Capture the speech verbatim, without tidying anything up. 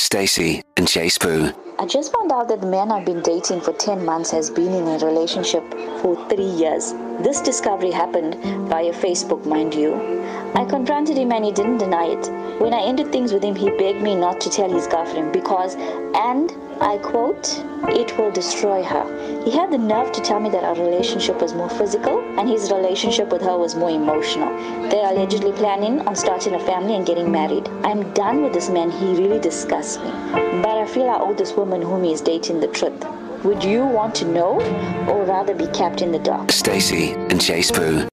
Stacey and Chase Poo. I just found out that the man I've been dating for ten months has been in a relationship for three years. This discovery happened via Facebook, mind you. I confronted him and he didn't deny it. When I ended things with him, he begged me not to tell his girlfriend because, and I quote, "it will destroy her." He had the nerve to tell me that our relationship was more physical and his relationship with her was more emotional. They are allegedly planning on starting a family and getting married. I'm done with this man. He really disgusts me. But I feel I owe this woman whom he is dating the truth. Would you want to know or rather be kept in the dark? Stacey and Chase Poo.